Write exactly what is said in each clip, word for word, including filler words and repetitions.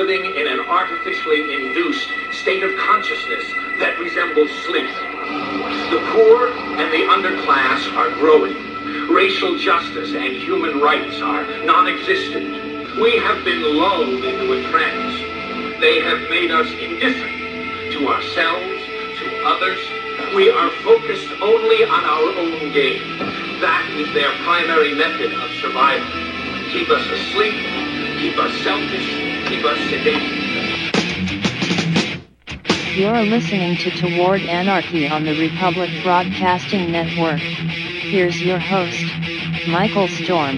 living in an artificially induced state of consciousness that resembles sleep. The poor and the underclass are growing. Racial justice and human rights are non-existent. We have been lulled into a trance. They have made us indifferent to ourselves, to others. We are focused only on our own gain. That is their primary method of survival. Keep us asleep, keep us selfish, keep us sedated. You're listening to Toward Anarchy on the Republic Broadcasting Network. Here's your host, Michael Storm.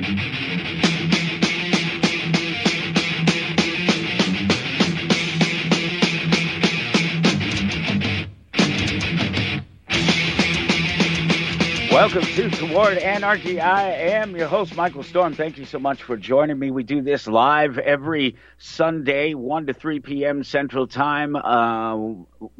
Welcome to Toward Anarchy. I am your host, Michael Storm. Thank you so much for joining me. We do this live every Sunday, one to three p.m. Central Time, uh,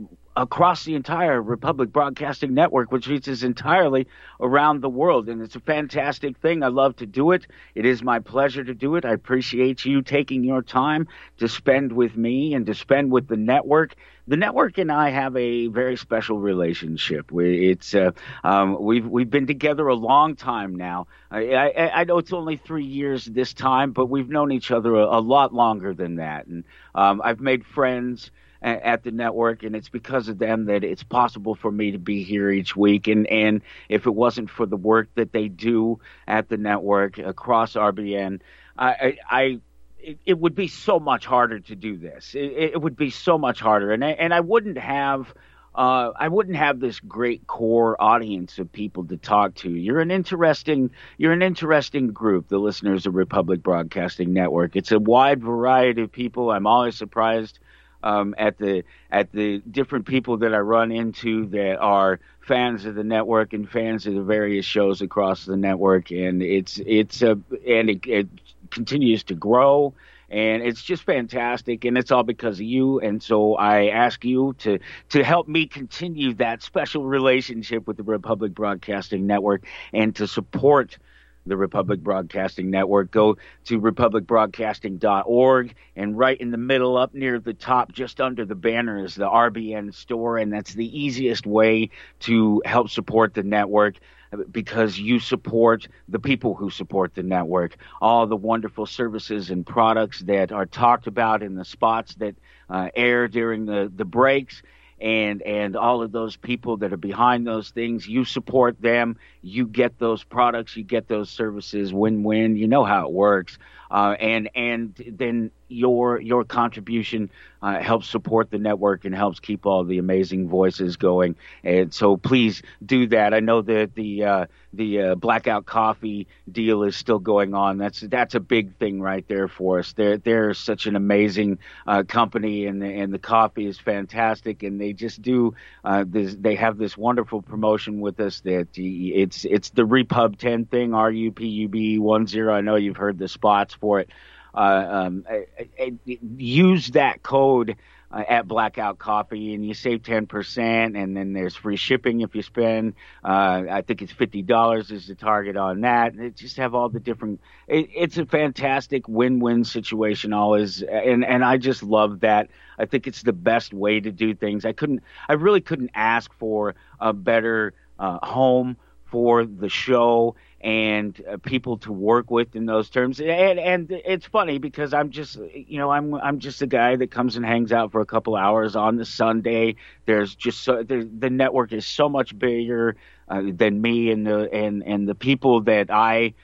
across the entire Republic Broadcasting Network, which reaches entirely around the world. And it's a fantastic thing. I love to do it. It is my pleasure to do it. I appreciate you taking your time to spend with me and to spend with the network. The network and I have a very special relationship. We, it's uh, um, we've we've been together a long time now. I, I, I know it's only three years this time, but we've known each other a, a lot longer than that. And um, I've made friends a, at the network, and it's because of them that it's possible for me to be here each week. And, and if it wasn't for the work that they do at the network across R B N, I. I, I It, it would be so much harder to do this. It, it would be so much harder, and I, and I wouldn't have, uh, I wouldn't have this great core audience of people to talk to. You're an interesting, you're an interesting group, the listeners of Republic Broadcasting Network. It's a wide variety of people. I'm always surprised um, at the at the different people that I run into that are fans of the network and fans of the various shows across the network, and it's it's a and it. it continues to grow, and it's just fantastic, and it's all because of you. And so I ask you to to help me continue that special relationship with the Republic Broadcasting Network and to support the Republic Broadcasting Network. Go to republic broadcasting dot org, and right in the middle, up near the top, just under the banner, is the R B N store, and that's the easiest way to help support the network, because you support the people who support the network, all the wonderful services and products that are talked about in the spots that uh, air during the, the breaks, and and all of those people that are behind those things. You support them, you get those products, you get those services, win-win. You know how it works. Uh, and and then your your contribution uh, helps support the network and helps keep all the amazing voices going. And so please do that. I know that the uh, the uh, Blackout Coffee deal is still going on. That's that's a big thing right there for us. They're they're such an amazing uh, company, and the, and the coffee is fantastic. And they just do uh, this. They have this wonderful promotion with us that it's it's the Repub ten thing, R U P U B one zero. I know you've heard the spots for it. Uh, um, I, I, I, use that code uh, at Blackout Coffee, and you save ten percent, and then there's free shipping if you spend, uh, I think it's fifty dollars is the target on that. It just have all the different, it, it's a fantastic win-win situation always, and, and I just love that. I think it's the best way to do things. I couldn't, I really couldn't ask for a better uh, home for the show and uh, people to work with in those terms. And and it's funny because I'm just, you know, I'm I'm just a guy that comes and hangs out for a couple hours on the Sunday. There's just so there, the network is so much bigger uh, than me and the and and the people that I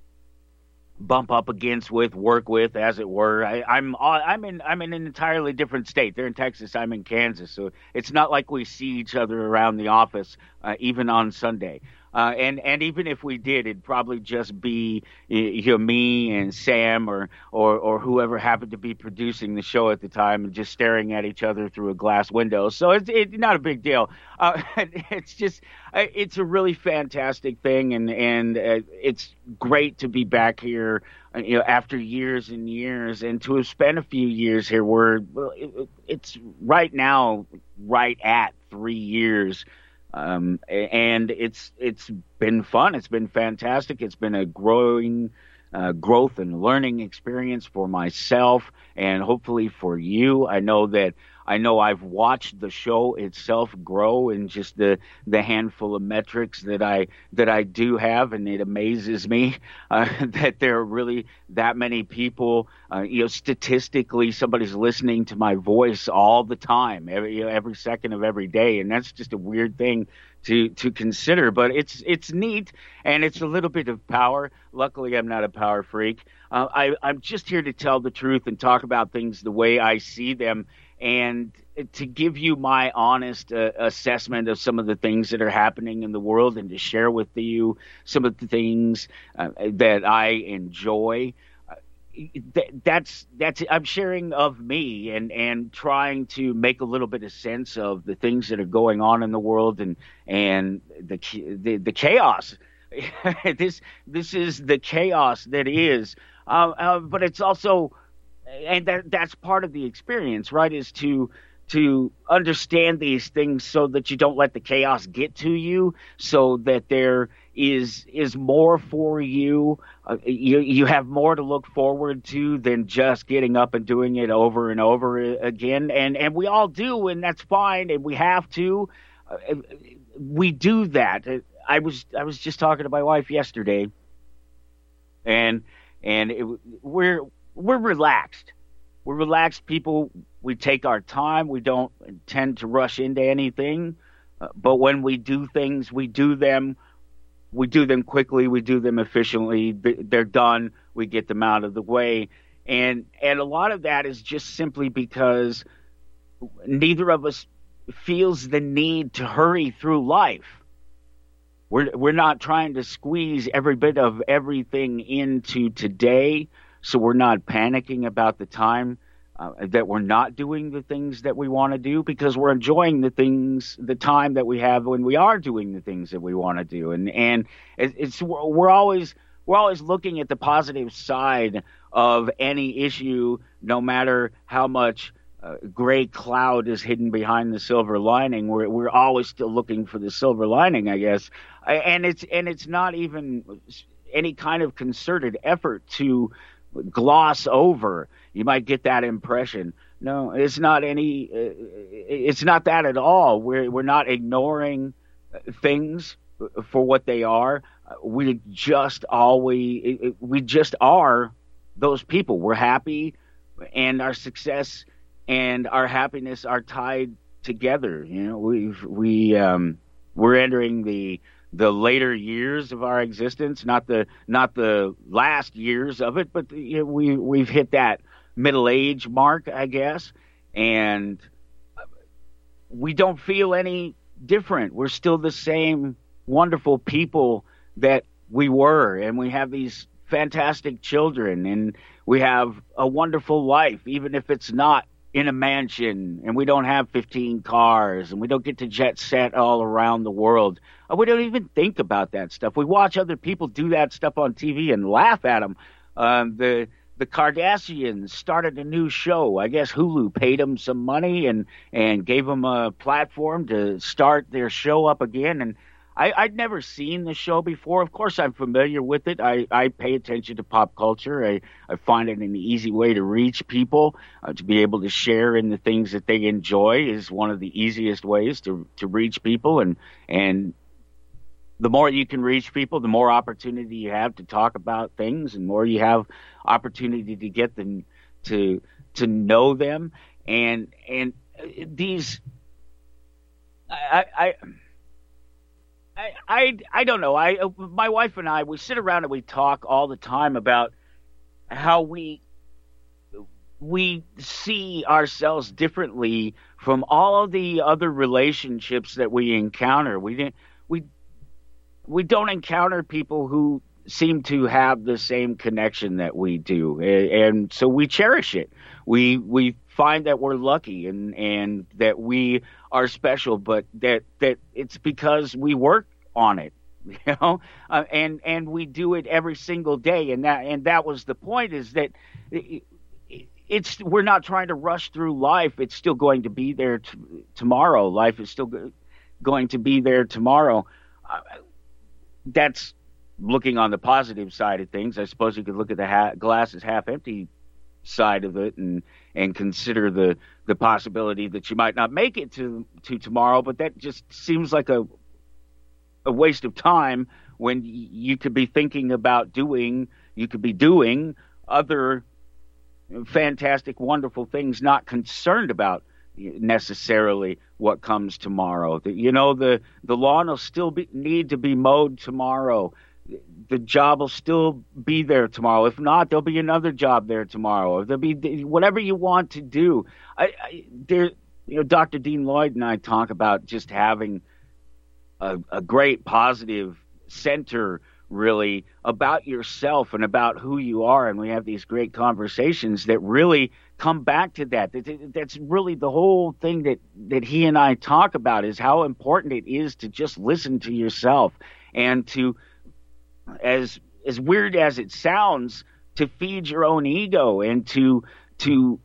bump up against with, work with, as it were. I, I'm I'm in I'm in an entirely different state. They're in Texas, I'm in Kansas, so it's not like we see each other around the office, uh, even on Sunday. Uh, and, and even if we did, it'd probably just be you know, me and Sam or, or, or whoever happened to be producing the show at the time and just staring at each other through a glass window. So it's, it's not a big deal. Uh, it's just, it's a really fantastic thing. And, and uh, it's great to be back here, you know, after years and years, and to have spent a few years here. We're, well, it, it's right now, right at three years. Um, and it's it's been fun. It's been fantastic. It's been a growing uh, growth and learning experience for myself and hopefully for you. I know that I know I've watched the show itself grow in just the the handful of metrics that I that I do have, and it amazes me uh, that there are really that many people. Uh, you know, statistically, somebody's listening to my voice all the time, every you know, every second of every day, and that's just a weird thing to to consider. But it's it's neat, and it's a little bit of power. Luckily, I'm not a power freak. Uh, I, I'm just here to tell the truth and talk about things the way I see them, and to give you my honest uh, assessment of some of the things that are happening in the world, and to share with you some of the things uh, that I enjoy. Uh, that's that's I'm sharing of me and and trying to make a little bit of sense of the things that are going on in the world and and the the, the chaos. this this is the chaos that is, uh, uh, but it's also. And that that's part of the experience, right, is to to understand these things so that you don't let the chaos get to you, so that there is is more for you. Uh, you you have more to look forward to than just getting up and doing it over and over again. And and we all do, and that's fine, and we have to. Uh, we do that. I was I was just talking to my wife yesterday, and and it, we're. We're relaxed. We're relaxed people. We take our time. We don't tend to rush into anything. Uh, but when we do things, we do them. We do them quickly. We do them efficiently. They're done. We get them out of the way. And and a lot of that is just simply because neither of us feels the need to hurry through life. We're we're not trying to squeeze every bit of everything into today. So we're not panicking about the time uh, that we're not doing the things that we want to do, because we're enjoying the things, the time that we have when we are doing the things that we want to do. And and it's we're always we're always looking at the positive side of any issue, no matter how much uh, gray cloud is hidden behind the silver lining. We're we're always still looking for the silver lining, I guess. And it's and it's not even any kind of concerted effort to gloss over. You might get that impression. No, it's not any. Uh, it's not that at all. We're we're not ignoring things for what they are. We just always we just are those people. We're happy, and our success and our happiness are tied together. You know, we we um, we're entering the. the later years of our existence, not the not the last years of it, but the, you know, we we've hit that middle age mark, I guess, and we don't feel any different. We're still the same wonderful people that we were, and we have these fantastic children, and we have a wonderful life, even if it's not in a mansion, and we don't have fifteen cars, and we don't get to jet set all around the world. We don't even think about that stuff. We watch other people do that stuff on T V and laugh at them. Um, the the Kardashians started a new show. I guess Hulu paid them some money and and gave them a platform to start their show up again. And I, I'd never seen the show before. Of course, I'm familiar with it. I, I pay attention to pop culture. I, I find it an easy way to reach people, uh, to be able to share in the things that they enjoy is one of the easiest ways to to reach people. And and the more you can reach people, the more opportunity you have to talk about things, and more you have opportunity to get them to to know them. And and these, I. I I, I I don't know. I my wife and I, we sit around and we talk all the time about how we we see ourselves differently from all of the other relationships that we encounter. We didn't we we don't encounter people who seem to have the same connection that we do, and, and so we cherish it. We we find that we're lucky and and that we are special, but that that it's because we work on it, you know, uh, and and we do it every single day, and that and that was the point, is that it, it's we're not trying to rush through life. It's still going to be there t- tomorrow. Life is still go- going to be there tomorrow. Uh, that's looking on the positive side of things, I suppose you could look at the ha- glass as half empty side of it and and consider the the possibility that you might not make it to to tomorrow, but that just seems like a a waste of time when you could be thinking about doing you could be doing other fantastic, wonderful things, not concerned about necessarily what comes tomorrow. You know, the the lawn will still be, need to be mowed tomorrow. The job will still be there tomorrow. If not, there'll be another job there tomorrow. There'll be whatever you want to do. I, I, there, you know, Doctor Dean Lloyd and I talk about just having a, a great positive center, really, about yourself and about who you are, and we have these great conversations that really come back to that. That's really the whole thing that, that he and I talk about, is how important it is to just listen to yourself and to, as as weird as it sounds, to feed your own ego and to to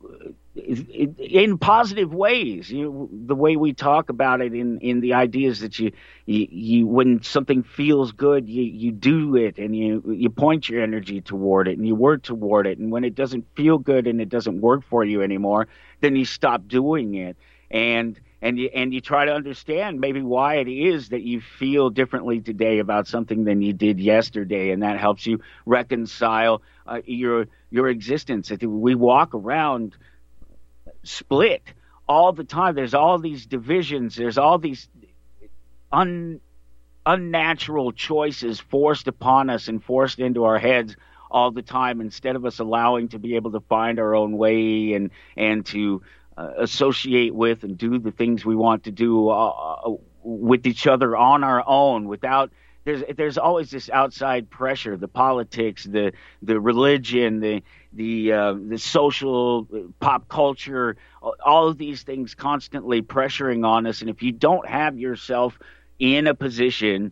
in positive ways. You know, the way we talk about it in, in the ideas that you, you you when something feels good, you, you do it and you you point your energy toward it and you work toward it. And when it doesn't feel good and it doesn't work for you anymore, then you stop doing it. And and you and you try to understand maybe why it is that you feel differently today about something than you did yesterday, and that helps you reconcile uh, your your existence. We walk around split all the time. There's all these divisions. There's all these un, unnatural choices forced upon us and forced into our heads all the time, instead of us allowing to be able to find our own way and and to uh, associate with and do the things we want to do uh, with each other on our own without. There's there's always this outside pressure, the politics, the the religion, the the uh, the social pop culture, all of these things constantly pressuring on us. And if you don't have yourself in a position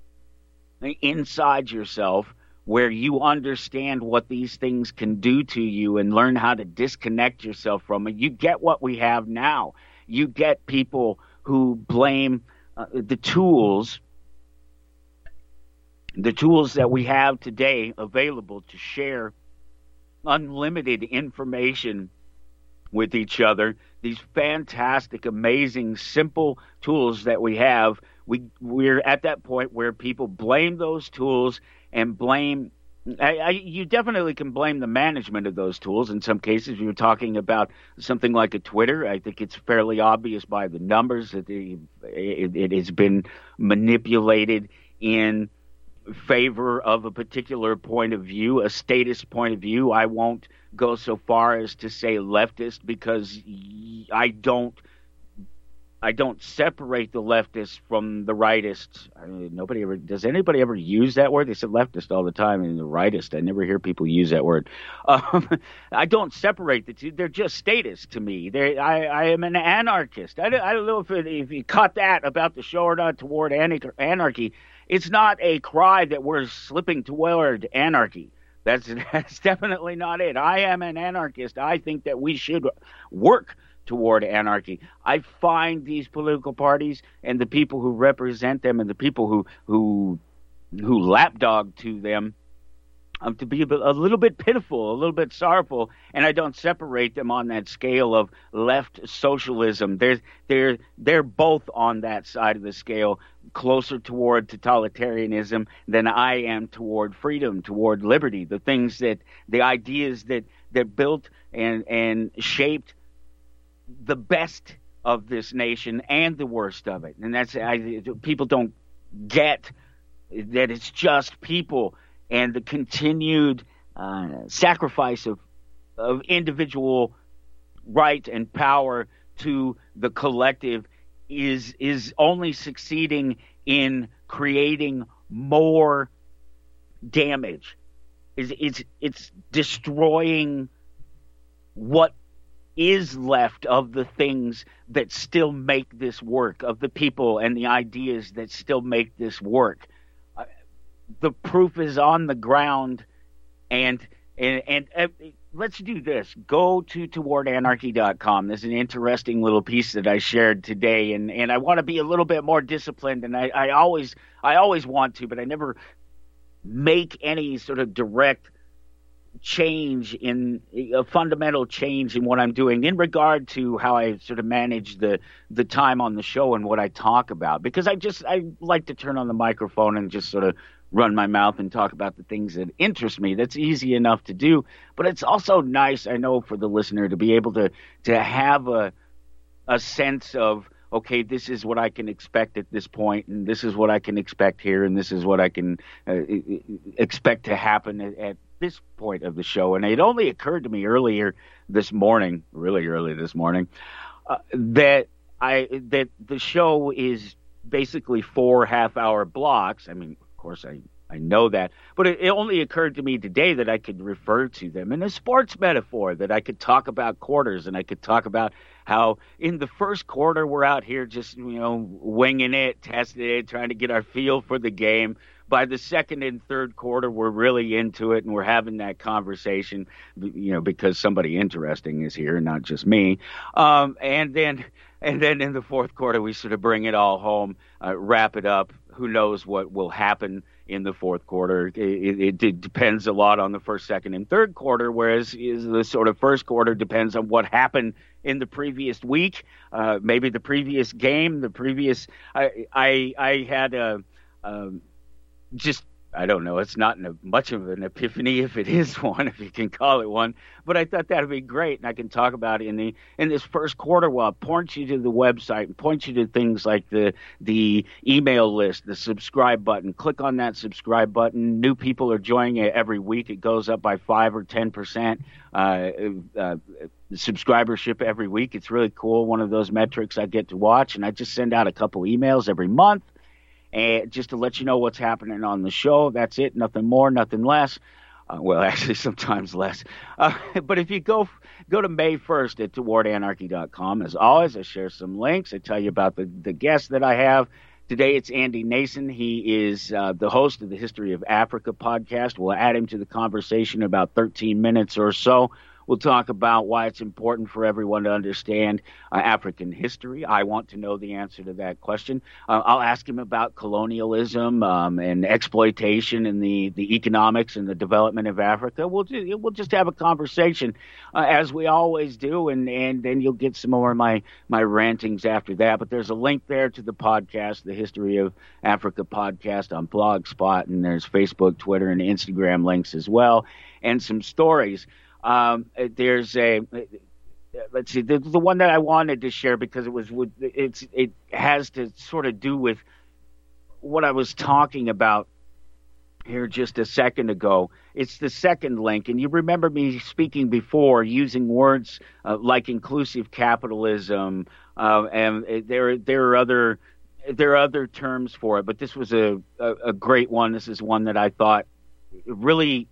inside yourself where you understand what these things can do to you and learn how to disconnect yourself from it, you get what we have now. You get people who blame uh, the tools. The tools that we have today available to share unlimited information with each other, these fantastic, amazing, simple tools that we have, we, we're at that point where people blame those tools and blame I, I, you definitely can blame the management of those tools. In some cases, you're talking about something like a Twitter. I think it's fairly obvious by the numbers that the, it, it has been manipulated in favor of a particular point of view, a statist point of view. I won't go so far as to say leftist, because I don't I don't separate the leftists from the rightists. I mean, nobody ever does. Anybody ever use that word? They say leftist all the time, and the rightist. I never hear people use that word. Um, I don't separate the two. They're just statists to me. They're, I, I am an anarchist. I don't, I don't know if, it, if you caught that about the show or not. Toward anarchy, it's not a cry that we're slipping toward anarchy. That's that's definitely not it. I am an anarchist. I think that we should work toward anarchy. I find these political parties and the people who represent them and the people who who who lapdog to them um, to be a, bit, a little bit pitiful, a little bit sorrowful, and I don't separate them on that scale of left socialism. They're they're they're both on that side of the scale, closer toward totalitarianism than I am toward freedom, toward liberty. The things that the ideas that that built and and shaped the best of this nation and the worst of it. And that's, I, people don't get that it's just people, and the continued uh, sacrifice of, of individual right and power to the collective is, is only succeeding in creating more damage. It's, it's, it's destroying what is left of the things that still make this work, of the people and the ideas that still make this work. Uh, the proof is on the ground, and and, and uh, let's do this. Go to toward anarchy dot com. There's an interesting little piece that I shared today, and, and I want to be a little bit more disciplined, and I, I always I always want to, but I never make any sort of direct change in a fundamental change in what I'm doing in regard to how I sort of manage the the time on the show and what I talk about, because I just I like to turn on the microphone and just sort of run my mouth and talk about the things that interest me. That's easy enough to do, but it's also nice, I know, for the listener to be able to to have a a sense of, okay, this is what I can expect at this point, and this is what I can expect here, and this is what I can uh, expect to happen at, at this point of the show. And it only occurred to me earlier this morning, really early this morning, uh, that I that the show is basically four half-hour blocks. I mean, of course, I, I know that, but it, it only occurred to me today that I could refer to them in a sports metaphor, that I could talk about quarters, and I could talk about how in the first quarter we're out here just, you know, winging it, testing it, trying to get our feel for the game. By the second and third quarter, we're really into it, and we're having that conversation, you know, because somebody interesting is here, not just me. Um, and then, and then in the fourth quarter, we sort of bring it all home, uh, wrap it up. Who knows what will happen in the fourth quarter? It, it, it depends a lot on the first, second, and third quarter, whereas is the sort of first quarter depends on what happened in the previous week, uh, maybe the previous game, the previous. I I, I had a. Um, Just, I don't know, it's not a, much of an epiphany, if it is one, if you can call it one, but I thought that would be great, and I can talk about it in the in this first quarter. Well, it points you to the website and points you to things like the the email list, the subscribe button. Click on that subscribe button. New people are joining it every week. It goes up by five or ten percent. Uh, uh, subscribership every week. It's really cool. One of those metrics I get to watch, and I just send out a couple emails every month. And just to let you know what's happening on the show. That's it. Nothing more, nothing less. Uh, well, actually, sometimes less. Uh, but if you go go to May first at toward anarchy dot com, as always, I share some links. I tell you about the, the guests that I have. Today, it's Andy Nason. He is uh, the host of the History of Africa podcast. We'll add him to the conversation in about thirteen minutes or so. We'll talk about why it's important for everyone to understand uh, African history. I want to know the answer to that question. Uh, I'll ask him about colonialism um, and exploitation and the, the economics and the development of Africa. We'll ju- we'll just have a conversation uh, as we always do, and, and then you'll get some more of my, my rantings after that. But there's a link there to the podcast, the History of Africa podcast on Blogspot, and there's Facebook, Twitter, and Instagram links as well, and some stories. Um, there's a, let's see, the, the one that I wanted to share because it was, it's, it has to sort of do with what I was talking about here just a second ago. It's the second link, and you remember me speaking before using words uh, like inclusive capitalism, uh, and there, there are other, there are other terms for it, but this was a, a, a great one. This is one that I thought really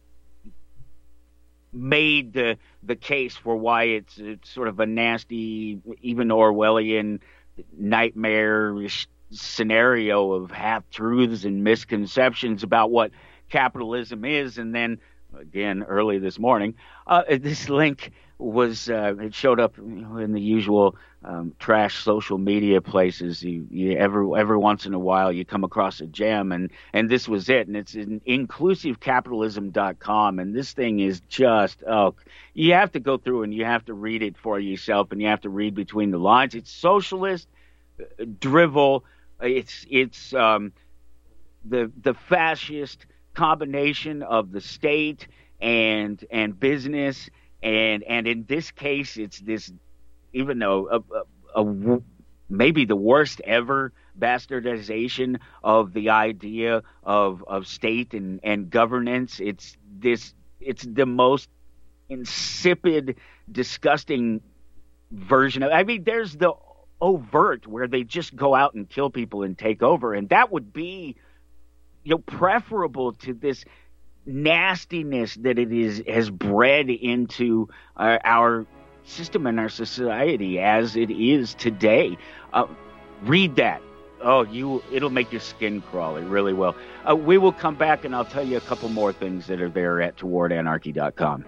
made the the case for why it's, it's sort of a nasty, even Orwellian nightmare scenario of half-truths and misconceptions about what capitalism is. And then, again, early this morning, uh, this link was, uh, it showed up in the usual um, trash social media places. You, you every every once in a while you come across a gem, and, and this was it. And it's in inclusive capitalism dot com, and this thing is just, oh, you have to go through and you have to read it for yourself, and you have to read between the lines. It's socialist, drivel, it's, it's um, the the fascist combination of the state and and business. And and in this case, it's this, even though a, a, a, maybe the worst ever bastardization of the idea of of state and, and governance. It's this. It's the most insipid, disgusting version of. I mean, there's the overt where they just go out and kill people and take over, and that would be, you know, preferable to this nastiness that it is has bred into uh, our system and our society as it is today. Uh, read that. Oh, you! It'll make your skin crawl. It really will. Uh, we will come back, and I'll tell you a couple more things that are there at toward anarchy dot com.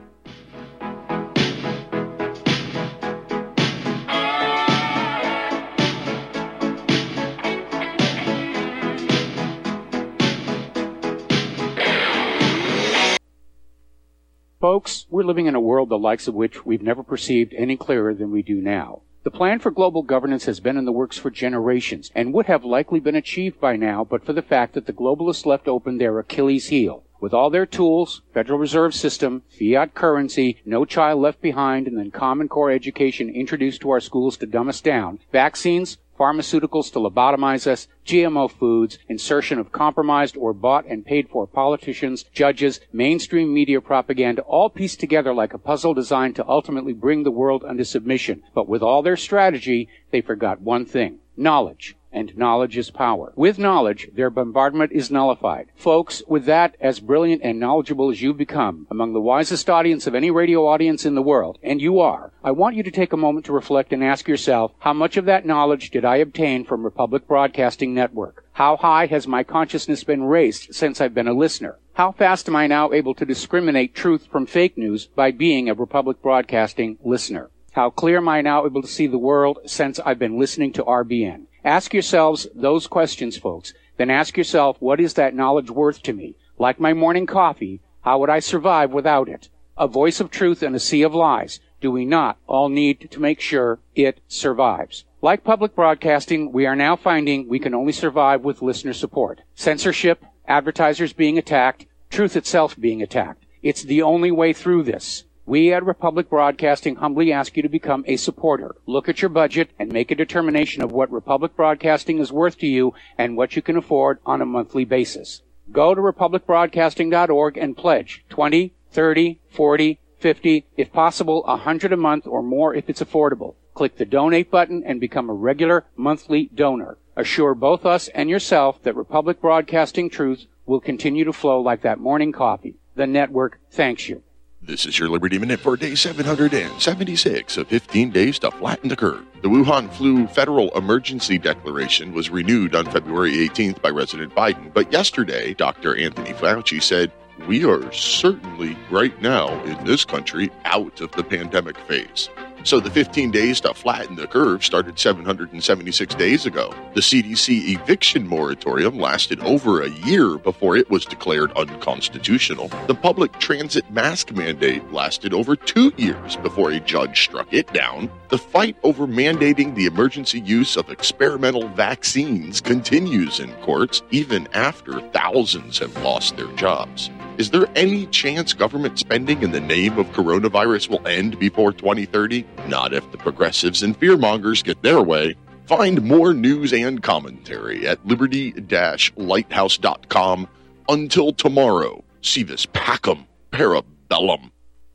Folks, we're living in a world the likes of which we've never perceived any clearer than we do now. The plan for global governance has been in the works for generations and would have likely been achieved by now but for the fact that the globalists left open their Achilles heel. With all their tools, Federal Reserve System, fiat currency, no child left behind, and then Common Core education introduced to our schools to dumb us down, vaccines, pharmaceuticals to lobotomize us, G M O foods, insertion of compromised or bought and paid for politicians, judges, mainstream media propaganda, all pieced together like a puzzle designed to ultimately bring the world under submission. But with all their strategy, they forgot one thing: knowledge. And knowledge is power. With knowledge, their bombardment is nullified. Folks, with that, as brilliant and knowledgeable as you've become, among the wisest audience of any radio audience in the world, and you are, I want you to take a moment to reflect and ask yourself, how much of that knowledge did I obtain from Republic Broadcasting Network? How high has my consciousness been raised since I've been a listener? How fast am I now able to discriminate truth from fake news by being a Republic Broadcasting listener? How clear am I now able to see the world since I've been listening to R B N? Ask yourselves those questions, folks. Then ask yourself, what is that knowledge worth to me? Like my morning coffee, how would I survive without it? A voice of truth in a sea of lies. Do we not all need to make sure it survives? Like public broadcasting, we are now finding we can only survive with listener support. Censorship, advertisers being attacked, truth itself being attacked. It's the only way through this. We at Republic Broadcasting humbly ask you to become a supporter. Look at your budget and make a determination of what Republic Broadcasting is worth to you and what you can afford on a monthly basis. Go to republic broadcasting dot org and pledge twenty, thirty, forty, fifty, if possible one hundred a month or more if it's affordable. Click the donate button and become a regular monthly donor. Assure both us and yourself that Republic Broadcasting truth will continue to flow like that morning coffee. The network thanks you. This is your Liberty Minute for day seven hundred seventy-six of fifteen days to flatten the curve. The Wuhan flu federal emergency declaration was renewed on February eighteenth by President Biden, but yesterday, Doctor Anthony Fauci said, "We are certainly right now in this country out of the pandemic phase." So the fifteen days to flatten the curve started seven hundred seventy-six days ago. The C D C eviction moratorium lasted over a year before it was declared unconstitutional. The public transit mask mandate lasted over two years before a judge struck it down. The fight over mandating the emergency use of experimental vaccines continues in courts, even after thousands have lost their jobs. Is there any chance government spending in the name of coronavirus will end before twenty thirty? Not if the progressives and fearmongers get their way. Find more news and commentary at liberty dash lighthouse dot com. Until tomorrow, see this Pacem Parabellum.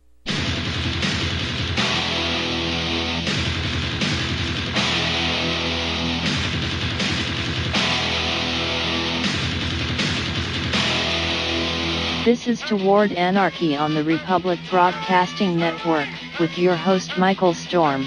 This is Toward Anarchy on the Republic Broadcasting Network, with your host Michael Storm.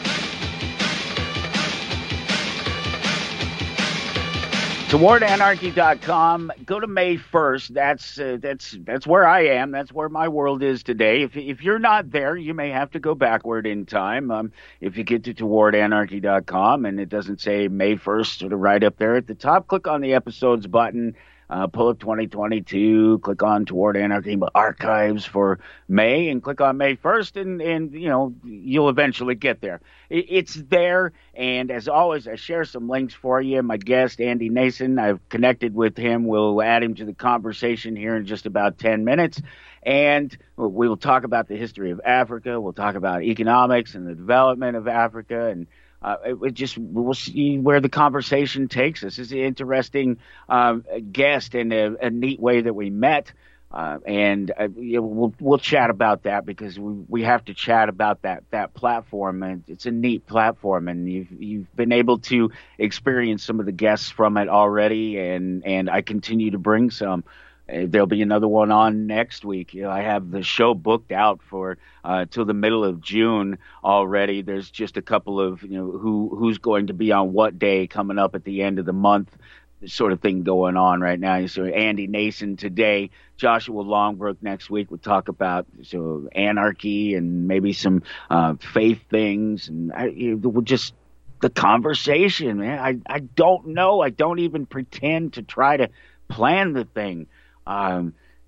toward anarchy dot com. Go to May first. That's uh, that's that's where I am. That's where my world is today. If if you're not there, you may have to go backward in time. Um, if you get to toward anarchy dot com and it doesn't say May first sort of right up there at the top, click on the episodes button. Uh, pull up twenty twenty-two, click on Toward Anarchy Archives for May, and click on May first, and, and you know, you'll eventually get there. It, it's there, and as always, I share some links for you. My guest, Andy Nason, I've connected with him. We'll add him to the conversation here in just about ten minutes, and we will talk about the history of Africa. We'll talk about economics and the development of Africa, and Uh, it, it just we'll see where the conversation takes us. It's an interesting um, guest and a, a neat way that we met, uh, and uh, you know, we'll we'll chat about that because we we have to chat about that that platform, and it's a neat platform, and you've you've been able to experience some of the guests from it already, and and I continue to bring some. There'll be another one on next week. You know, I have the show booked out for uh, till the middle of June already. There's just a couple of, you know, who who's going to be on what day coming up at the end of the month, sort of thing going on right now. So Andy Nason today, Joshua Longbrook next week. We'll talk about so anarchy and maybe some uh, faith things, and I, you know, we'll just the conversation, man. I I don't know. I don't even pretend to try to plan the thing. Um,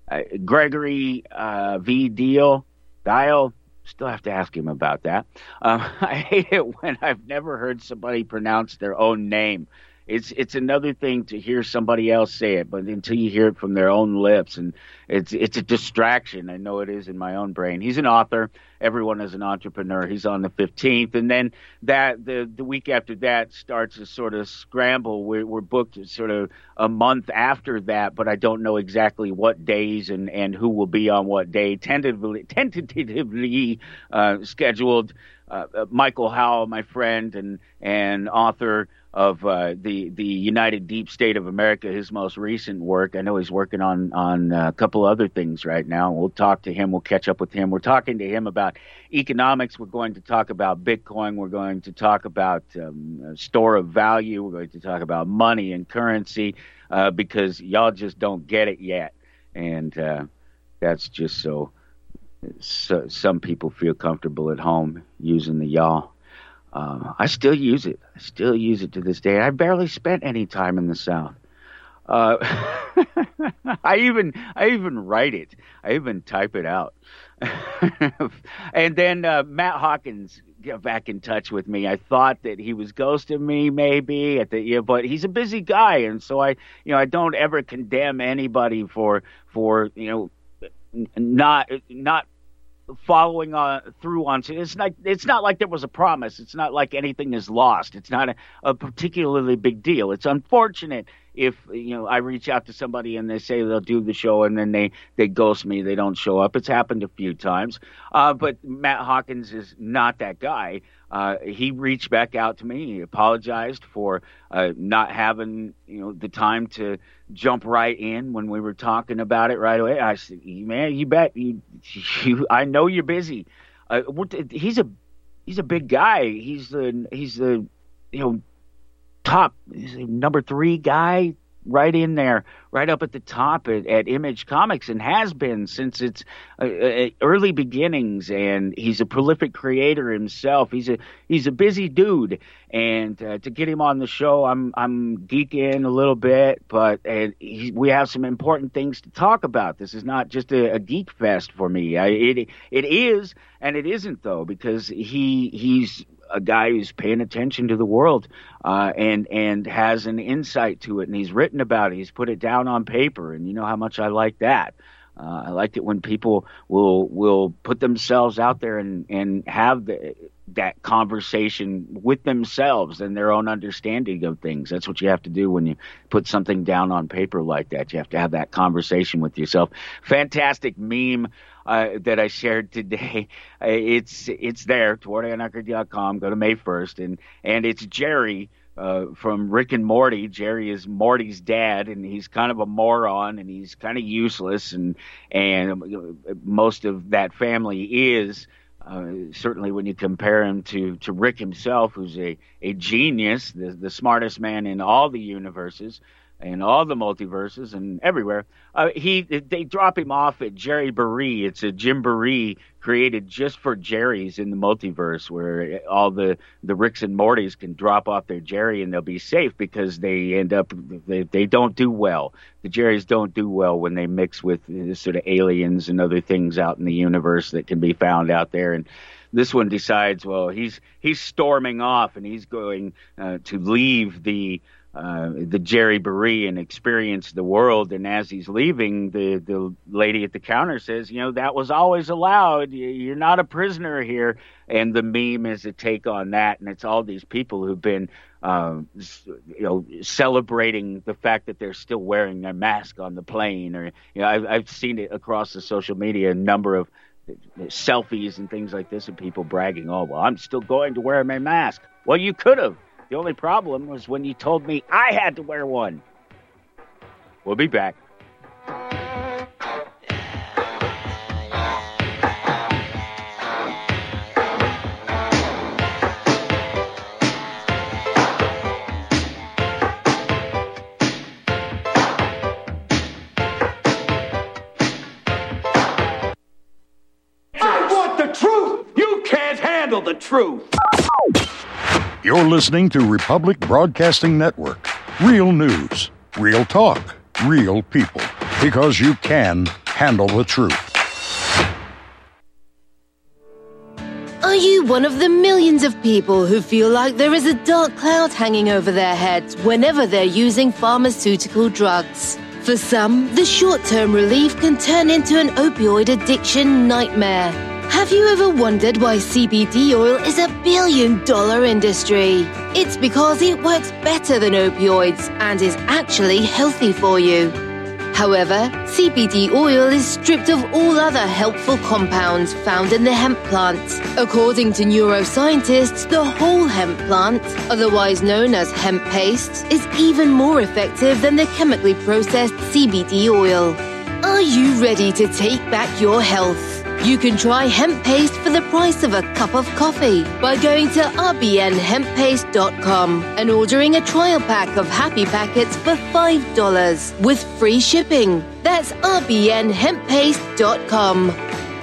uh, Gregory uh, V. Deal, Dial. Still have to ask him about that. Um, I hate it when I've never heard somebody pronounce their own name. It's it's another thing to hear somebody else say it, but until you hear it from their own lips, and it's it's a distraction. I know it is in my own brain. He's an author. Everyone is an entrepreneur. He's on the fifteenth, and then that the the week after that starts a sort of scramble. We're, we're booked sort of a month after that, but I don't know exactly what days and, and who will be on what day. Tentatively tentatively uh, scheduled. Uh, uh, Michael Howell, my friend and and author of uh, the the United Deep State of America, his most recent work. I know he's working on on a couple other things right now. We'll talk to him. We'll catch up with him. We're talking to him about economics. We're going to talk about Bitcoin. We're going to talk about um, store of value. We're going to talk about money and currency uh, because y'all just don't get it yet, and uh, that's just so. So, some people feel comfortable at home using the y'all. Uh, I still use it. I still use it to this day. I barely spent any time in the South. Uh, I even I even write it. I even type it out. And then uh, Matt Hawkins got back in touch with me. I thought that he was ghosting me, maybe, at the yeah, but he's a busy guy, and so I, you know, I don't ever condemn anybody for for you know. not not following on through on it's not it's not like there was a promise. It's not like anything is lost. It's not a, a particularly big deal. It's unfortunate if you know I reach out to somebody and they say they'll do the show and then they they ghost me, they don't show up. It's happened a few times, uh but Matt Hawkins is not that guy. Uh, he reached back out to me. He apologized for uh, not having, you know, the time to jump right in when we were talking about it right away. I said, "Man, you bet. You, you I know you're busy. Uh, he's a he's a big guy. He's the he's the you know top he's the number three guy." Right in there, right up at the top at, at Image Comics, and has been since its uh, uh, early beginnings. And he's a prolific creator himself. He's a he's a busy dude, and uh, to get him on the show, I'm I'm geeking a little bit, but uh, he, we have some important things to talk about. This is not just a, a geek fest for me. I, it it is, and it isn't though, because he he's. a guy who's paying attention to the world uh, and and has an insight to it, and he's written about it. He's put it down on paper, and you know how much I like that. Uh, I like it when people will will put themselves out there and, and have the, that conversation with themselves and their own understanding of things. That's what you have to do when you put something down on paper like that. You have to have that conversation with yourself. Fantastic meme uh, that I shared today. Uh, it's it's there, toward anarchy dot com. Go to May first, and and it's Jerry. Uh, from Rick and Morty. Jerry is Morty's dad, and he's kind of a moron, and he's kind of useless, and and most of that family is. Uh, certainly when you compare him to, to Rick himself, who's a, a genius, the, the smartest man in all the universes, and all the multiverses, and everywhere. Uh, he they drop him off at Jerry Baree. It's a Gymboree created just for Jerry's in the multiverse, where all the, the Ricks and Mortys can drop off their Jerry and they'll be safe, because they end up they, they don't do well. The Jerrys don't do well when they mix with sort of aliens and other things out in the universe that can be found out there. And this one decides, well, he's he's storming off, and he's going uh, to leave the Uh, the Jerry Baree and experience the world. And as he's leaving, the, the lady at the counter says, you know, that was always allowed. You're not a prisoner here. And the meme is a take on that. And it's all these people who've been, uh, you know, celebrating the fact that they're still wearing their mask on the plane. Or, you know, I've, I've seen it across the social media, a number of selfies and things like this, and people bragging, oh, well, I'm still going to wear my mask. Well, you could have. The only problem was when you told me I had to wear one. We'll be back. I want the truth! You can't handle the truth! You're listening to Republic Broadcasting Network. Real news, real talk, real people. Because you can handle the truth. Are you one of the millions of people who feel like there is a dark cloud hanging over their heads whenever they're using pharmaceutical drugs? For some, the short-term relief can turn into an opioid addiction nightmare. Have you ever wondered why C B D oil is a billion-dollar industry? It's because it works better than opioids and is actually healthy for you. However, C B D oil is stripped of all other helpful compounds found in the hemp plant. According to neuroscientists, the whole hemp plant, otherwise known as hemp paste, is even more effective than the chemically processed C B D oil. Are you ready to take back your health? You can try hemp paste for the price of a cup of coffee by going to r b n hemp paste dot com and ordering a trial pack of Happy Packets for five dollars with free shipping. That's r b n hemp paste dot com.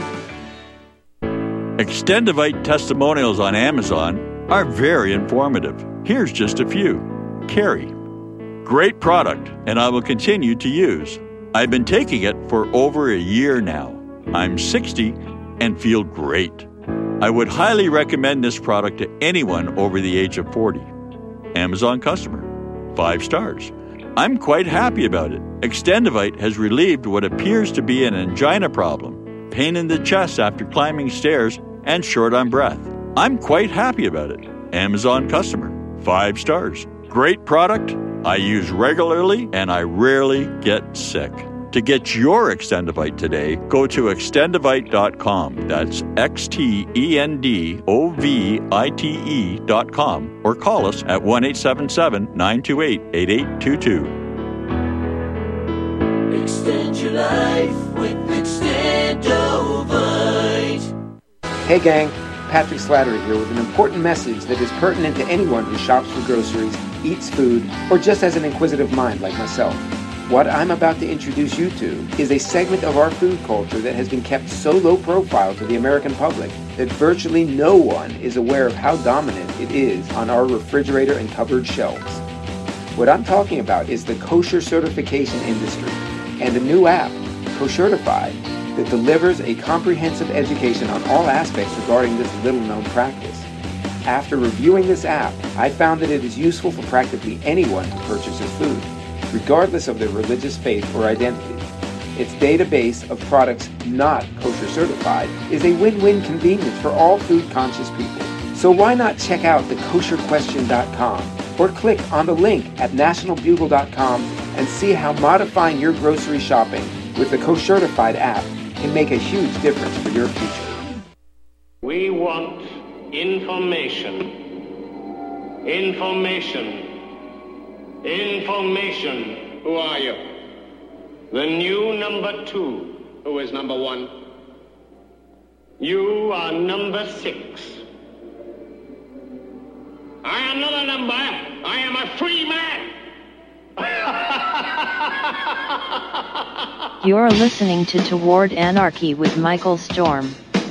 Extendivite testimonials on Amazon are very informative. Here's just a few. Carrie. Great product, and I will continue to use. I've been taking it for over a year now. I'm sixty and feel great. I would highly recommend this product to anyone over the age of forty. Amazon customer. Five stars. I'm quite happy about it. Extendivite has relieved what appears to be an angina problem, pain in the chest after climbing stairs, and short on breath. I'm quite happy about it. Amazon customer. Five stars. Great product. I use regularly and I rarely get sick. To get your Extendivite today, go to extendivite dot com. That's X T E N D O V I T E dot com or call us at one eight seven seven, nine two eight, eight eight two two. Extend your life with Extendovite. Hey gang, Patrick Slattery here with an important message that is pertinent to anyone who shops for groceries, eats food, or just has an inquisitive mind like myself. What I'm about to introduce you to is a segment of our food culture that has been kept so low profile to the American public that virtually no one is aware of how dominant it is on our refrigerator and cupboard shelves. What I'm talking about is the kosher certification industry and a new app, Koshertified, that delivers a comprehensive education on all aspects regarding this little-known practice. After reviewing this app, I found that it is useful for practically anyone who purchases food, regardless of their religious faith or identity. Its database of products not kosher certified is a win-win convenience for all food-conscious people. So why not check out the kosher question dot com or click on the link at national bugle dot com and see how modifying your grocery shopping with the Koshertified app can make a huge difference for your future. We want information. Information. Information. Who are you? The new number two. Who is number one? You are number six. I am not a number. I am a free man. You're listening to Toward Anarchy with Michael Storm.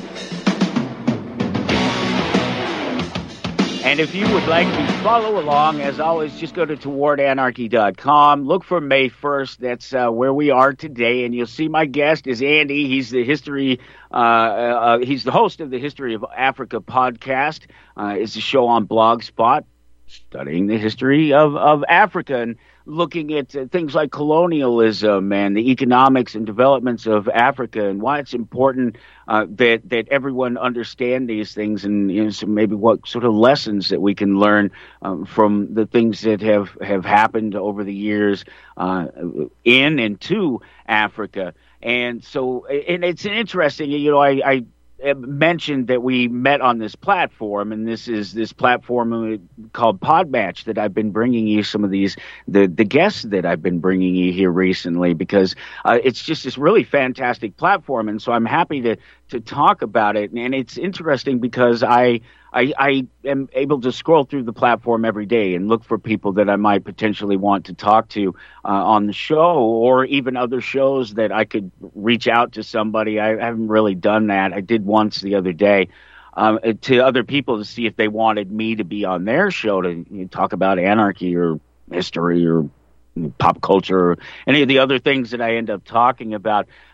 And if you would like to follow along, as always, just go to toward anarchy dot com. Look for May first. That's uh, where we are today. And you'll see my guest is Andy. He's the history. Uh, uh, he's the host of the History of Africa podcast. Uh, it's a show on Blogspot, studying the history of, of Africa and looking at uh, things like colonialism and the economics and developments of Africa and why it's important uh, that that everyone understand these things and, you know, so maybe what sort of lessons that we can learn um, from the things that have, have happened over the years uh, in and to Africa. And so, and it's interesting, you know, I, I mentioned that we met on this platform, and this is this platform called Podmatch that I've been bringing you some of these, the, the guests that I've been bringing you here recently, because uh, it's just this really fantastic platform. And so I'm happy to, to talk about it. And it's interesting because I, I, I am able to scroll through the platform every day and look for people that I might potentially want to talk to uh, on the show, or even other shows that I could reach out to somebody. I haven't really done that. I did once the other day um, to other people to see if they wanted me to be on their show to, you know, talk about anarchy or history or pop culture or any of the other things that I end up talking about.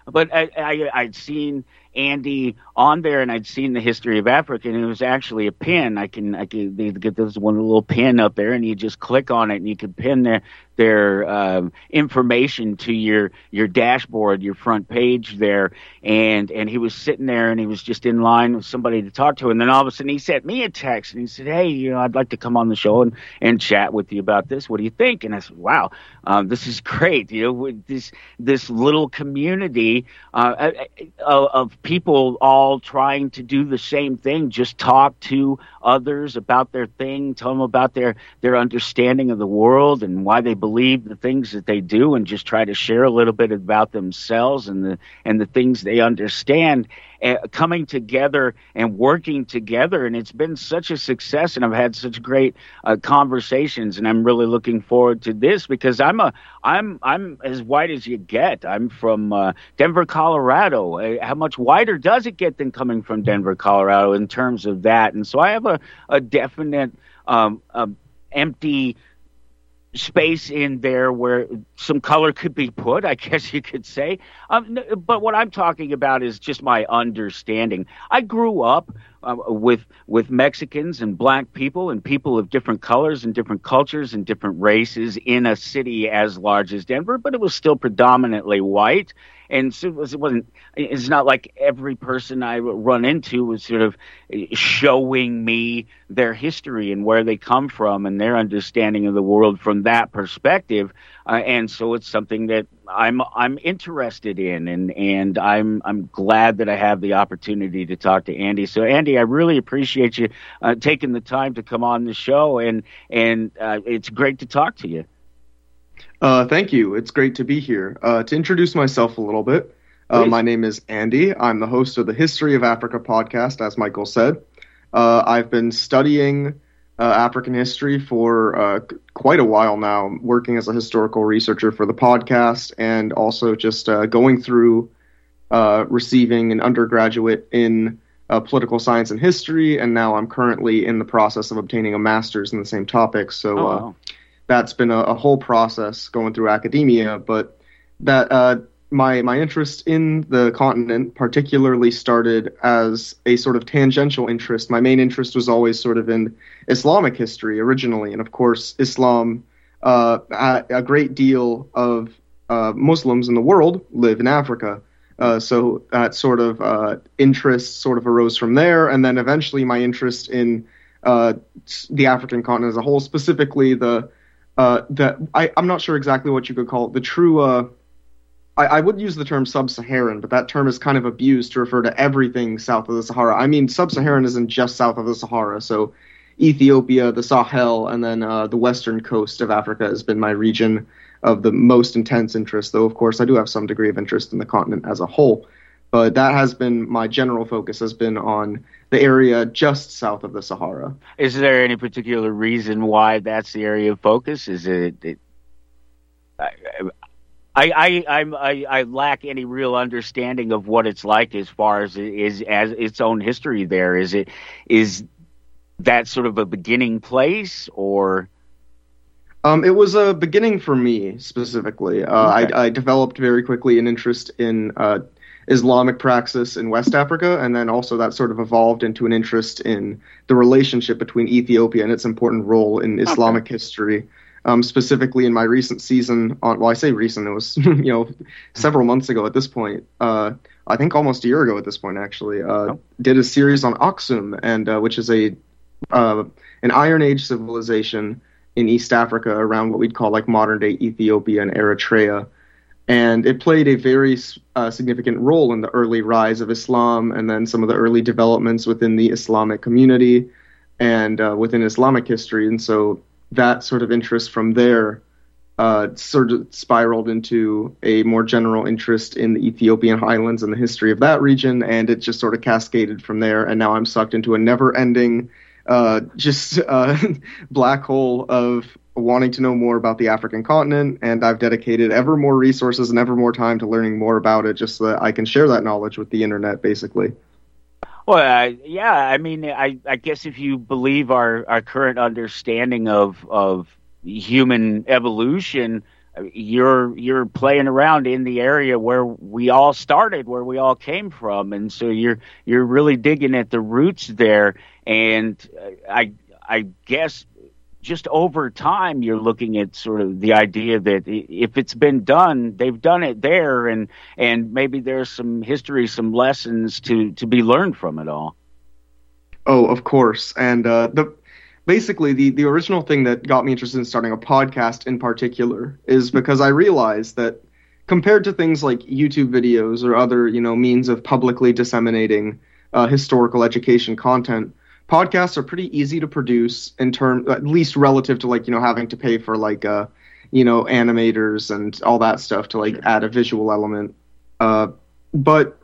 but I, I I'd seen Andy on there, and I'd seen the history of Africa, and it was actually a pin. I can I can they get this one little pin up there, and you just click on it, and you can pin their their um, information to your your dashboard, your front page there. And and he was sitting there, and he was just in line with somebody to talk to, and then all of a sudden he sent me a text, and he said, "Hey, you know, I'd like to come on the show and and chat with you about this. What do you think?" And I said, "Wow, um, this is great. You know, with this this little community uh, of, of people all trying to do the same thing, just talk to others about their thing, tell them about their, their understanding of the world and why they believe the things that they do, and just try to share a little bit about themselves and the and the things they understand, uh, coming together and working together." And it's been such a success, and I've had such great uh, conversations, and I'm really looking forward to this, because I'm a I'm I'm as white as you get. I'm from uh, Denver, Colorado. Uh, how much wider does it get than coming from Denver, Colorado, in terms of that? And so I have a a definite um, um, empty space in there where some color could be put, I guess you could say. Um, but what I'm talking about is just my understanding. I grew up uh, with with Mexicans and black people and people of different colors and different cultures and different races in a city as large as Denver, but it was still predominantly white. And so it, was, it wasn't, it's not like every person I run into was sort of showing me their history and where they come from and their understanding of the world from that perspective. Uh, and so it's something that I'm I'm interested in, and, and I'm I'm glad that I have the opportunity to talk to Andy. So Andy, I really appreciate you uh, taking the time to come on the show, and and uh, it's great to talk to you. Uh, thank you. It's great to be here. Uh, to introduce myself a little bit, uh, my name is Andy. I'm the host of the History of Africa podcast, as Michael said. Uh, I've been studying uh, African history for uh, quite a while now, working as a historical researcher for the podcast, and also just uh, going through uh, receiving an undergraduate in uh, political science and history, and now I'm currently in the process of obtaining a master's in the same topic. So. Oh, uh, wow. That's been a, a whole process going through academia, but that uh, my my interest in the continent particularly started as a sort of tangential interest. My main interest was always sort of in Islamic history originally, and of course, Islam. Uh, a, a great deal of uh, Muslims in the world live in Africa, uh, so that sort of uh, interest sort of arose from there, and then eventually my interest in uh, the African continent as a whole, specifically the Uh, that I, I'm not sure exactly what you could call it. The true, uh, I, I would use the term sub-Saharan, but that term is kind of abused to refer to everything south of the Sahara. I mean, sub-Saharan isn't just south of the Sahara. So Ethiopia, the Sahel, and then uh, the western coast of Africa has been my region of the most intense interest, though, of course, I do have some degree of interest in the continent as a whole. But that has been my general focus, has been on the area just south of the Sahara. Is there any particular reason why that's the area of focus? Is it? it I, I I I'm, I I lack any real understanding of what it's like as far as it is as its own history. There is it is that sort of a beginning place, or? Um, it was a beginning for me specifically. Uh, okay. I, I developed very quickly an interest in Uh, Islamic praxis in West Africa, and then also that sort of evolved into an interest in the relationship between Ethiopia and its important role in Islamic okay. history. Um, specifically in my recent season on, well, I say recent, it was, you know, several months ago at this point, uh, I think almost a year ago at this point, actually, uh, oh. did a series on Aksum, and uh, which is a uh, an Iron Age civilization in East Africa around what we'd call like modern day Ethiopia and Eritrea. And it played a very uh, significant role in the early rise of Islam, and then some of the early developments within the Islamic community and uh, within Islamic history. And so that sort of interest from there uh, sort of spiraled into a more general interest in the Ethiopian highlands and the history of that region, and it just sort of cascaded from there. And now I'm sucked into a never-ending uh, just uh, black hole of wanting to know more about the African continent, and I've dedicated ever more resources and ever more time to learning more about it just so that I can share that knowledge with the internet, basically. Well, uh, yeah, I mean, I, I guess if you believe our, our current understanding of of human evolution, you're you're playing around in the area where we all started, where we all came from, and so you're you're really digging at the roots there. And I I guess just over time, you're looking at sort of the idea that if it's been done, they've done it there, and and maybe there's some history, some lessons to to be learned from it all. Oh, of course. And uh, the basically the the original thing that got me interested in starting a podcast in particular is because I realized that compared to things like YouTube videos or other, you know, means of publicly disseminating uh, historical education content, podcasts are pretty easy to produce in terms, at least relative to like, you know, having to pay for like, uh, you know, animators and all that stuff to like add a visual element. Uh, but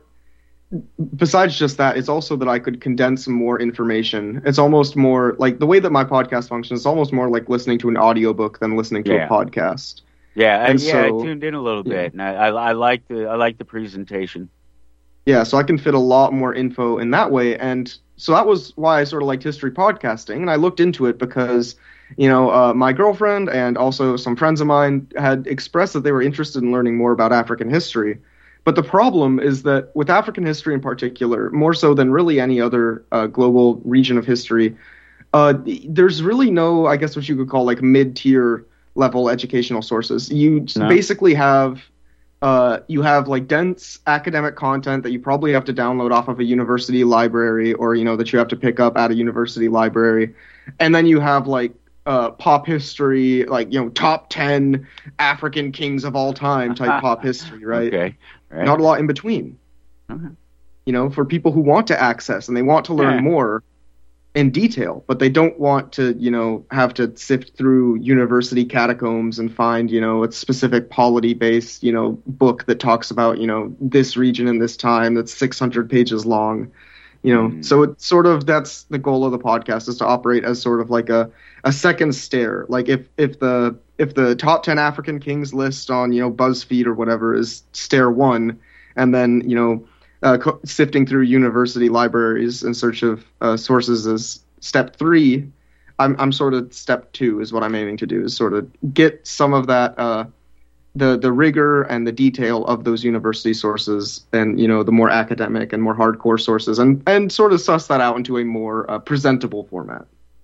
besides just that, it's also that I could condense more information. It's almost more like the way that my podcast functions. It's almost more like listening to an audiobook than listening to yeah. a podcast. Yeah, and yeah, so, I tuned in a little yeah. bit, and I, I, I like the I like the presentation. Yeah, so I can fit a lot more info in that way, and so that was why I sort of liked history podcasting, and I looked into it because, you know, uh, my girlfriend and also some friends of mine had expressed that they were interested in learning more about African history. But the problem is that with African history in particular, more so than really any other uh, global region of history, uh, there's really no, I guess what you could call like mid-tier level educational sources. You no. basically have uh, you have like dense academic content that you probably have to download off of a university library, or, you know, that you have to pick up at a university library. And then you have like uh, pop history, like, you know, top ten African kings of all time type pop history, right? Okay. Right. Not a lot in between. Okay. You know, for people who want to access and they want to learn yeah. more in detail, but they don't want to, you know, have to sift through university catacombs and find, you know, a specific polity-based, you know, book that talks about, you know, this region in this time that's six hundred pages long. You know, mm. so it's sort of, that's the goal of the podcast, is to operate as sort of like a, a second stair. Like if, if the if the top ten African kings list on, you know, BuzzFeed or whatever is stair one, and then, you know, uh, co- sifting through university libraries in search of uh, sources is step three, I'm I'm sort of step two is what I'm aiming to do, is sort of get some of that uh, the the rigor and the detail of those university sources, and, you know, the more academic and more hardcore sources, and and sort of suss that out into a more uh, presentable format.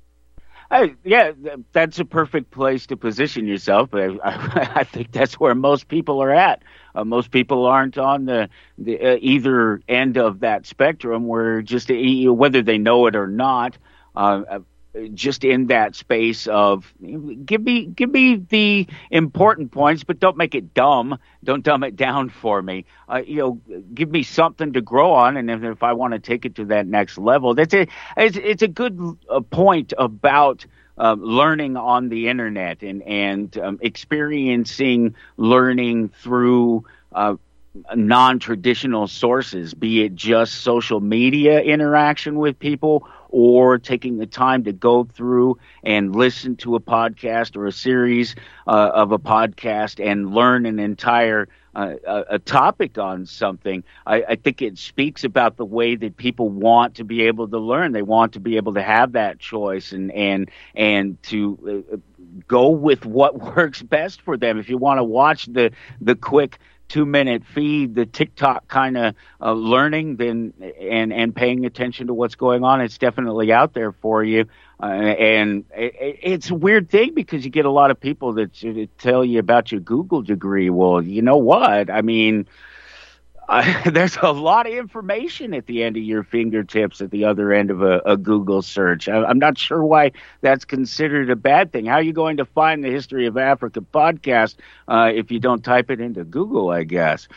I, yeah, that's a perfect place to position yourself. I, I, I think that's where most people are at. Uh, most people aren't on the, the uh, either end of that spectrum, where just uh, whether they know it or not, uh, just in that space of give me give me the important points, but don't make it dumb. Don't dumb it down for me. Uh, you know, give me something to grow on, and if, if I want to take it to that next level, that's a it's, it's a good uh, point about uh, learning on the internet and and um, experiencing learning through Uh, non-traditional sources, be it just social media interaction with people, or taking the time to go through and listen to a podcast or a series uh, of a podcast and learn an entire uh, a, a topic on something. I, I think it speaks about the way that people want to be able to learn. They want to be able to have that choice and and and to uh, go with what works best for them. If you want to watch the the quick two-minute feed, the TikTok kind of uh, learning, then and and paying attention to what's going on, it's definitely out there for you. Uh, and it, it's a weird thing because you get a lot of people that tell you about your Google degree. Well, you know what? I mean, uh, there's a lot of information at the end of your fingertips at the other end of a, a Google search. I, I'm not sure why that's considered a bad thing. How are you going to find the History of Africa podcast uh, if you don't type it into Google, I guess?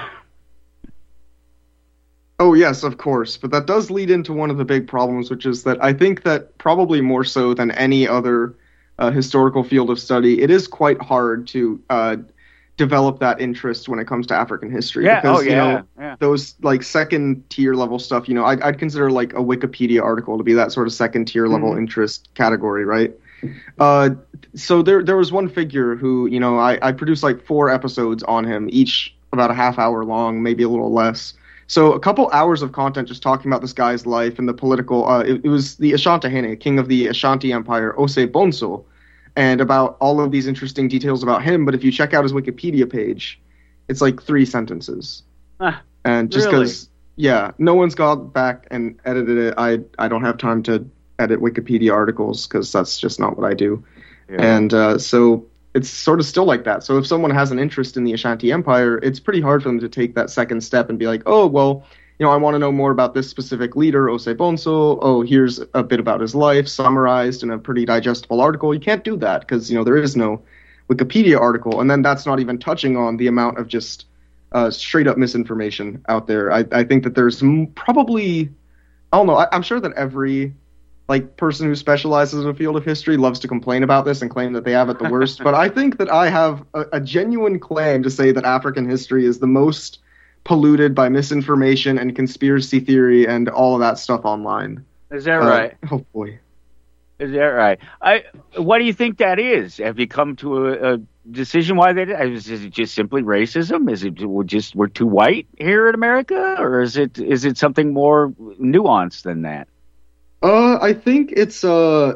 Oh, yes, of course. But that does lead into one of the big problems, which is that I think that probably more so than any other uh, historical field of study, it is quite hard to uh, develop that interest when it comes to African history. Yeah, because, oh, yeah, you know, yeah. those like second tier level stuff, you know, I'd, I'd consider like a Wikipedia article to be that sort of second tier level mm-hmm. interest category, right? Uh, so there there was one figure who, you know, I, I produced like four episodes on him, each about a half hour long, maybe a little less. So a couple hours of content just talking about this guy's life and the political, uh, it, it was the Ashantahene, king of the Ashanti Empire, Osei Bonsu. and about all of these interesting details about him. But if you check out his Wikipedia page, it's like three sentences. Ah, and just really? because, yeah, no one's gone back and edited it. I I don't have time to edit Wikipedia articles because that's just not what I do. Yeah. And uh, so it's sort of still like that. So if someone has an interest in the Ashanti Empire, it's pretty hard for them to take that second step and be like, oh, well, you know, I want to know more about this specific leader, Osei-Bonsu. Oh, here's a bit about his life summarized in a pretty digestible article. You can't do that because, you know, there is no Wikipedia article. And then that's not even touching on the amount of just uh, straight up misinformation out there. I, I think that there's probably, I don't know, I, I'm sure that every like person who specializes in a field of history loves to complain about this and claim that they have it the worst. But I think that I have a, a genuine claim to say that African history is the most polluted by misinformation and conspiracy theory and all of that stuff online. Is that uh, right? Oh boy. Is that right? I. What do you think that is? Have you come to a, a decision why that is? Is it just simply racism? Is it we're just we're too white here in America, or is it is it something more nuanced than that? Uh, I think it's uh,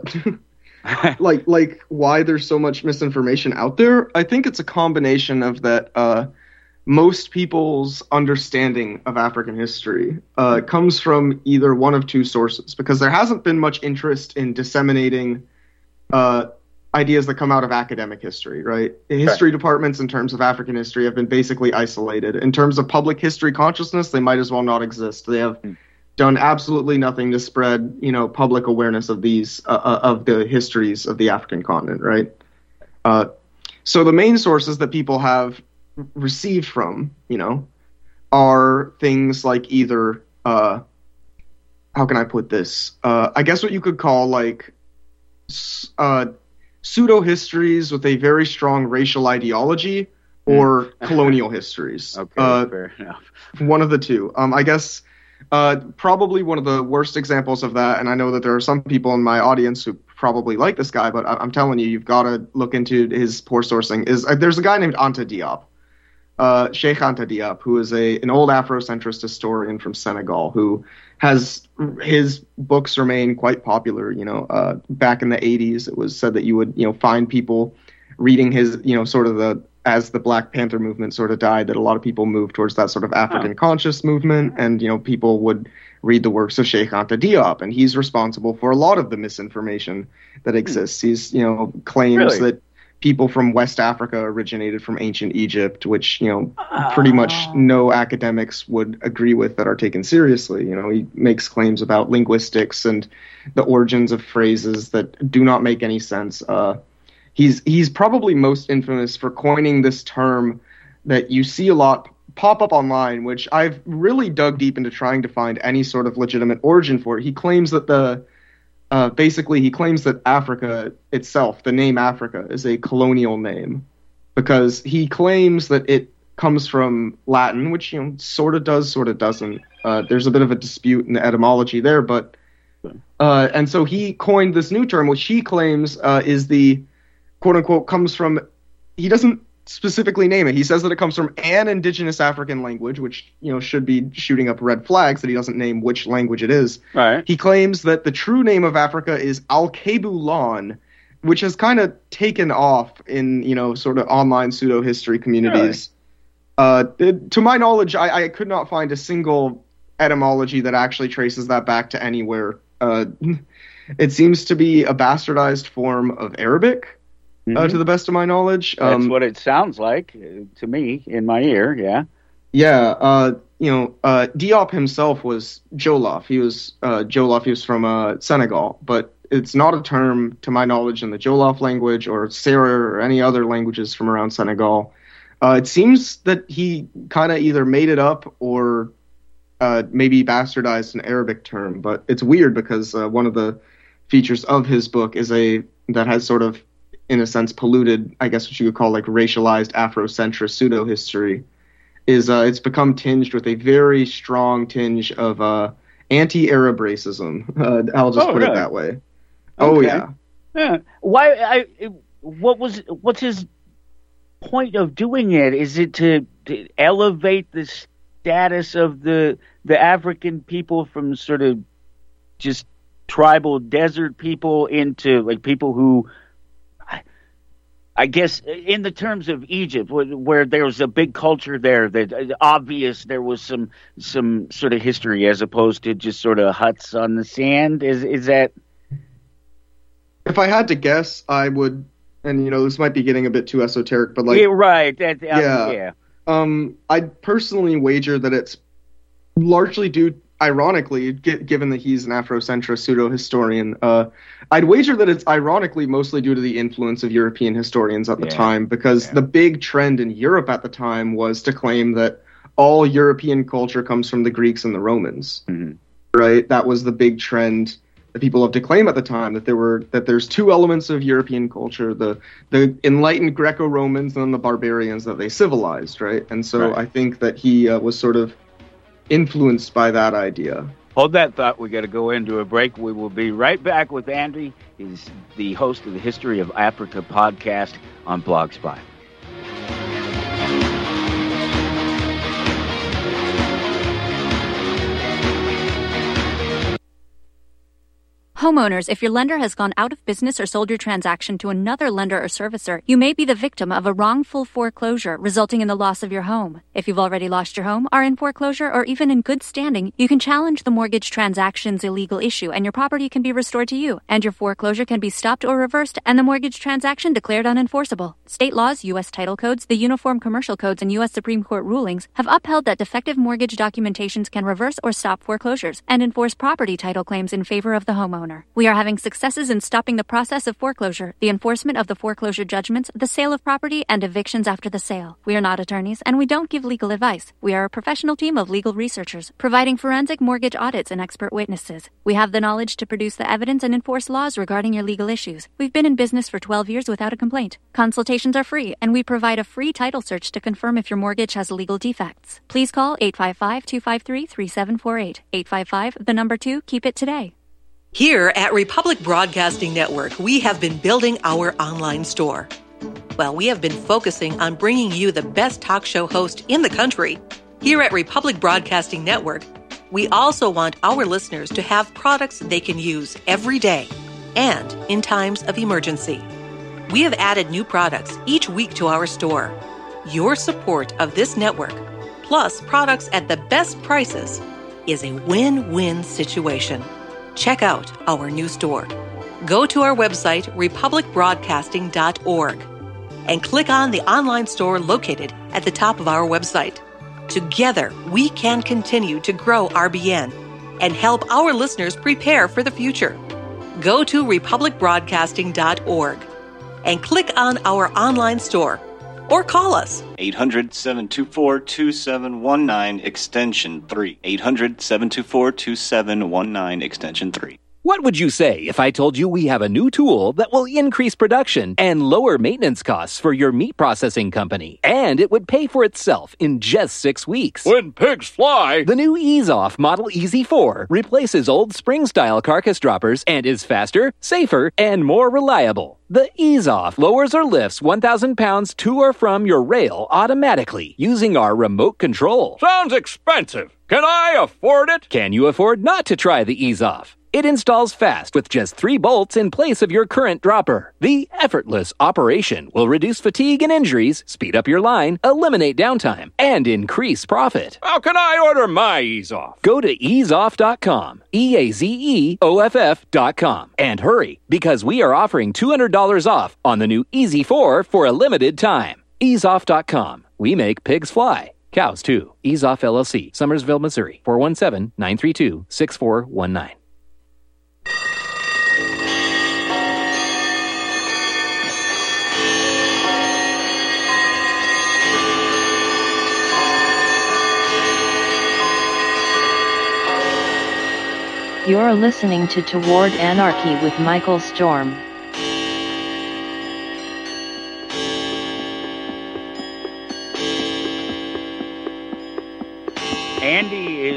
like like why there's so much misinformation out there. I think it's a combination of that. Uh, most people's understanding of African history uh, comes from either one of two sources, because there hasn't been much interest in disseminating uh, ideas that come out of academic history, right? History right. departments in terms of African history have been basically isolated. In terms of public history consciousness, they might as well not exist. They have mm. done absolutely nothing to spread, you know, public awareness of these, uh, of the histories of the African continent, right? Uh, so the main sources that people have received from, you know, are things like either, uh, how can I put this? Uh, I guess what you could call like uh, pseudo-histories with a very strong racial ideology, or colonial histories. Okay, uh, fair enough. One of the two. Um, I guess uh, probably one of the worst examples of that, and I know that there are some people in my audience who probably like this guy, but I- I'm telling you, you've got to look into his poor sourcing, is uh, there's a guy named Anta Diop. Uh, Sheikh Anta Diop, who is a an old Afrocentrist historian from Senegal, who has his books remain quite popular. You know, uh, back in the eighties, it was said that you would, you know, find people reading his, you know, sort of the, as the Black Panther movement sort of died, that a lot of people moved towards that sort of African conscious movement, and, you know, people would read the works of Sheikh Anta Diop, and he's responsible for a lot of the misinformation that exists. He's, you know, claims Really? that people from West Africa originated from ancient Egypt, which, you know, pretty much no academics would agree with that are taken seriously. You know, he makes claims about linguistics and the origins of phrases that do not make any sense. Uh, he's he's probably most infamous for coining this term that you see a lot pop up online, which I've really dug deep into trying to find any sort of legitimate origin for. He claims that the Uh, basically, he claims that Africa itself, the name Africa, is a colonial name, because he claims that it comes from Latin, which, you know, sort of does, sort of doesn't. Uh, there's a bit of a dispute in the etymology there, but uh, and so he coined this new term, which he claims uh, is the quote unquote comes from. He doesn't specifically name it. He says that it comes from an indigenous African language, which, you know, should be shooting up red flags that he doesn't name which language it is. Right. He claims that the true name of Africa is Al-Kebulan, which has kind of taken off in, you know, sort of online pseudo-history communities. Really? Uh, it, to my knowledge, I, I could not find a single etymology that actually traces that back to anywhere. Uh, it seems to be a bastardized form of Arabic. Mm-hmm. Uh, to the best of my knowledge. That's um, what it sounds like uh, to me in my ear, yeah. Yeah, uh, you know, uh, Diop himself was Jolof. He was uh, Jolof. He was from uh, Senegal, but it's not a term, to my knowledge, in the Jolof language or Serer or any other languages from around Senegal. Uh, it seems that he kind of either made it up or uh, maybe bastardized an Arabic term, but it's weird because uh, one of the features of his book is a that has sort of, in a sense, polluted, I guess what you could call like racialized Afrocentrist pseudo-history, is uh, it's become tinged with a very strong tinge of uh, anti-Arab racism. Uh, I'll just oh, put really? it that way. Okay. Oh, yeah. Yeah. Why? I. What was? What's his point of doing it? Is it to, to elevate the status of the the African people from sort of just tribal desert people into like people who I guess in the terms of Egypt, where, where there was a big culture there, that uh, obvious there was some some sort of history as opposed to just sort of huts on the sand. Is is that? If I had to guess, I would, and you know, this might be getting a bit too esoteric, but like, yeah, right, that, um, yeah, yeah. Um, I'd personally wager that it's largely due, ironically, g- given that he's an Afrocentrist pseudo-historian, uh, I'd wager that it's ironically mostly due to the influence of European historians at the yeah. time, because yeah. the big trend in Europe at the time was to claim that all European culture comes from the Greeks and the Romans, mm-hmm. right? That was the big trend that people have to claim at the time, that there were that there's two elements of European culture, the the enlightened Greco-Romans and then the barbarians that they civilized, right? And so right. I think that he uh, was sort of influenced by that idea. Hold that thought. We got to go into a break. We will be right back with Andy. He's the host of the History of Africa podcast on Blogspot. Homeowners, if your lender has gone out of business or sold your transaction to another lender or servicer, you may be the victim of a wrongful foreclosure resulting in the loss of your home. If you've already lost your home, are in foreclosure, or even in good standing, you can challenge the mortgage transaction's illegal issue and your property can be restored to you, and your foreclosure can be stopped or reversed and the mortgage transaction declared unenforceable. State laws, U S title codes, the Uniform Commercial Codes, and U S Supreme Court rulings have upheld that defective mortgage documentations can reverse or stop foreclosures and enforce property title claims in favor of the homeowner. We are having successes in stopping the process of foreclosure, the enforcement of the foreclosure judgments, the sale of property, and evictions after the sale. We are not attorneys, and we don't give legal advice. We are a professional team of legal researchers, providing forensic mortgage audits and expert witnesses. We have the knowledge to produce the evidence and enforce laws regarding your legal issues. We've been in business for twelve years without a complaint. Consultations are free, and we provide a free title search to confirm if your mortgage has legal defects. Please call eight five five, two five three, three seven four eight. eight five five, the number two, keep it today. Here at Republic Broadcasting Network, we have been building our online store. Well, we have been focusing on bringing you the best talk show host in the country. Here at Republic Broadcasting Network, we also want our listeners to have products they can use every day and in times of emergency. We have added new products each week to our store. Your support of this network, plus products at the best prices, is a win-win situation. Check out our new store. Go to our website, republic broadcasting dot org, and click on the online store located at the top of our website. Together, we can continue to grow R B N and help our listeners prepare for the future. Go to republic broadcasting dot org and click on our online store or call us. eight hundred, seven two four, two seven one nine, extension three. eight hundred, seven two four, two seven one nine, extension three. What would you say if I told you we have a new tool that will increase production and lower maintenance costs for your meat processing company? And it would pay for itself in just six weeks. When pigs fly! The new Ease Off Model E Z four replaces old spring-style carcass droppers and is faster, safer, and more reliable. The Ease Off lowers or lifts one thousand pounds to or from your rail automatically using our remote control. Sounds expensive. Can I afford it? Can you afford not to try the Ease Off? It installs fast with just three bolts in place of your current dropper. The effortless operation will reduce fatigue and injuries, speed up your line, eliminate downtime, and increase profit. How can I order my Ease Off? Go to ease off dot com, E A Z E O F F dot com, and hurry, because we are offering two hundred dollars off on the new E Z four for a limited time. ease off dot com. We make pigs fly. Cows, too. Ease Off L L C, Summersville, Missouri, four one seven, nine three two, six four one nine. You're listening to Toward Anarchy with Michael Storm. Andy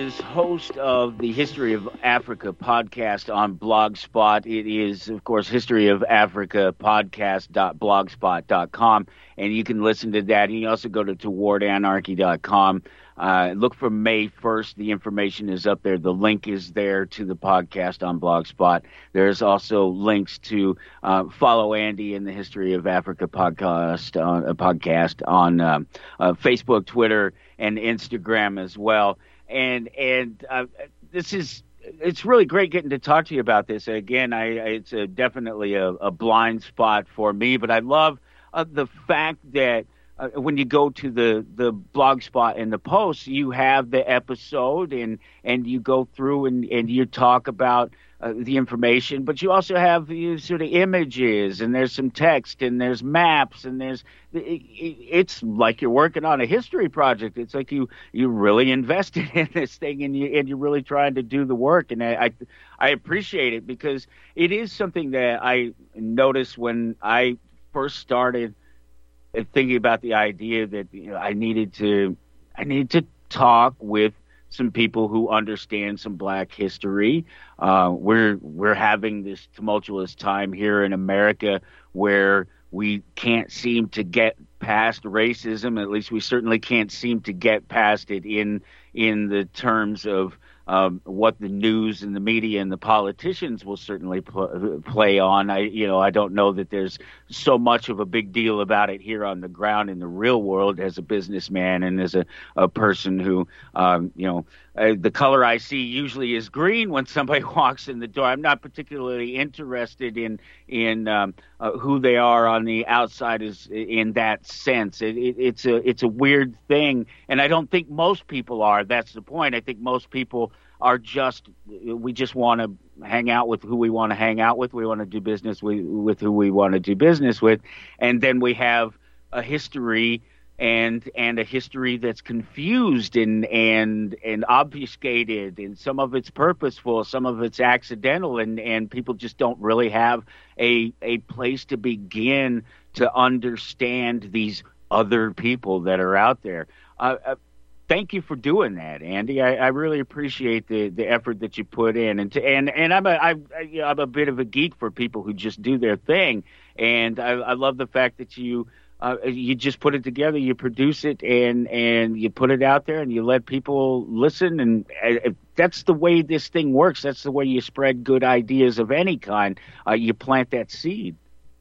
is host of the History of Africa podcast on Blogspot. It is, of course, history of africa podcast dot blogspot dot com, and you can listen to that. You can also go to toward anarchy dot com. Uh, look for May first. The information is up there. The link is there to the podcast on Blogspot. There's also links to uh, follow Andy in the History of Africa podcast on, uh, podcast on um, uh, Facebook, Twitter, and Instagram as well. And and uh, this is it's really great getting to talk to you about this. Again, I, it's a, definitely a, a blind spot for me, but I love uh, the fact that Uh, when you go to the, the blog spot and the posts, you have the episode and, and you go through and, and you talk about uh, the information, but you also have you sort of images and there's some text and there's maps and there's it, it's like you're working on a history project. It's like you you really invested in this thing and you and you're really trying to do the work. And I I, I appreciate it because it is something that I noticed when I first started thinking about the idea that you know, I needed to, I needed to talk with some people who understand some Black history. Uh, we're we're having this tumultuous time here in America where we can't seem to get past racism. At least we certainly can't seem to get past it in in the terms of um, what the news and the media and the politicians will certainly pl- play on. I, you know, I don't know that there's so much of a big deal about it here on the ground in the real world as a businessman and as a, a person who, um, you know, uh, the color I see usually is green when somebody walks in the door. I'm not particularly interested in in um, uh, who they are on the outside is in that sense. It, it, it's a it's a weird thing, and I don't think most people are. That's the point. I think most people are just we just want to hang out with who we want to hang out with. We want to do business with, with who we want to do business with, and then we have a history and and a history that's confused and and and obfuscated, and some of it's purposeful, some of it's accidental, and and people just don't really have a a place to begin to understand these other people that are out there. Uh, uh, thank you for doing that, Andy. I, I really appreciate the, the effort that you put in, and to, and and I'm a I, you know, I'm a bit of a geek for people who just do their thing, and I, I love the fact that you. Uh, you just put it together, you produce it, and, and you put it out there, and you let people listen, and uh, that's the way this thing works. That's the way you spread good ideas of any kind. Uh, you plant that seed.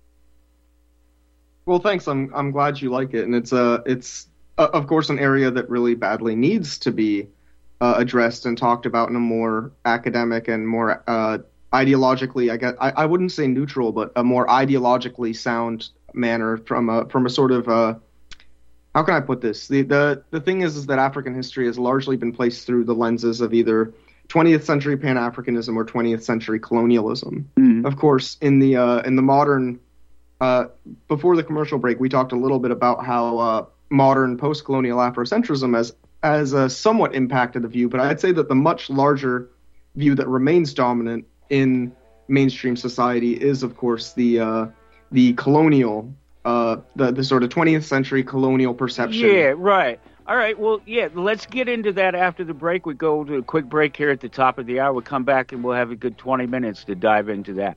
Well, thanks. I'm I'm glad you like it, and it's uh it's uh, of course an area that really badly needs to be uh, addressed and talked about in a more academic and more uh, ideologically, I guess I, I wouldn't say neutral, but a more ideologically sound manner from a from a sort of uh, how can I put this? The the the thing is is that African history has largely been placed through the lenses of either twentieth century Pan-Africanism or twentieth century colonialism. Mm-hmm. Of course, in the uh, in the modern uh, before the commercial break, we talked a little bit about how uh, modern post-colonial Afrocentrism has has uh, somewhat impacted the view, but I'd say that the much larger view that remains dominant in mainstream society is, of course, the uh, the colonial, uh, the the sort of twentieth century colonial perception. Yeah, right. All right. Well, yeah. Let's get into that after the break. We go to a quick break here at the top of the hour. We'll come back and we'll have a good twenty minutes to dive into that.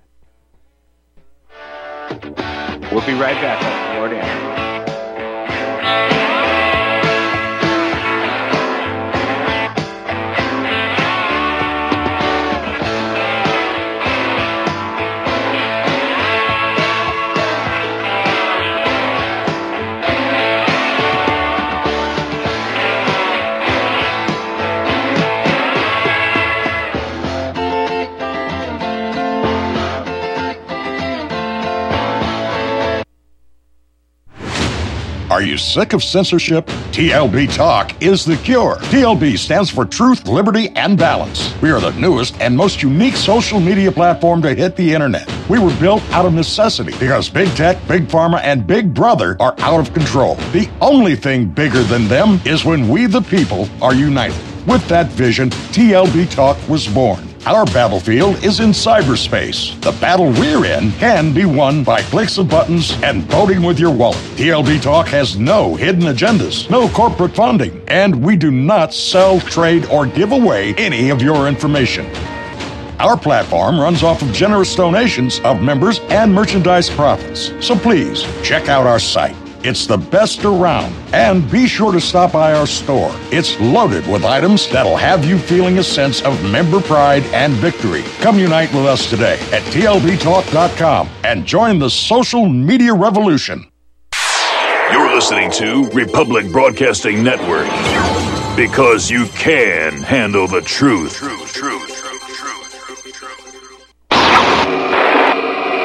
We'll be right back on Toward Anarchy. Are you sick of censorship? T L B Talk is the cure. T L B stands for Truth, Liberty, and Balance. We are the newest and most unique social media platform to hit the internet. We were built out of necessity because Big Tech, Big Pharma, and Big Brother are out of control. The only thing bigger than them is when we, the people, are united. With that vision, T L B Talk was born. Our battlefield is in cyberspace. The battle we're in can be won by clicks of buttons and voting with your wallet. T L B Talk has no hidden agendas, no corporate funding, and we do not sell, trade, or give away any of your information. Our platform runs off of generous donations of members and merchandise profits. So please, check out our site. It's the best around. And be sure to stop by our store. It's loaded with items that'll have you feeling a sense of member pride and victory. Come unite with us today at T L B talk dot com and join the social media revolution. You're listening to Republic Broadcasting Network. Because you can handle the truth. Truth, truth.